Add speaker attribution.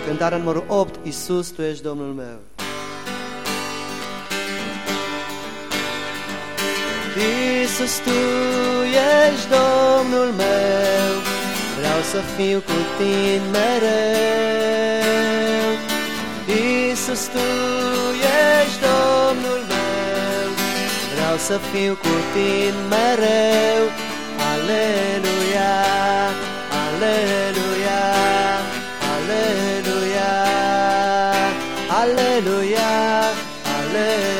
Speaker 1: Cântarea numărul 8, Iisus, Tu ești Domnul meu. Iisus, Tu ești Domnul meu, vreau să fiu cu Tine mereu. Iisus, Tu ești Domnul meu, vreau să fiu cu Tine mereu. Aleluia, aleluia, aleluia, aleluia, aleluia.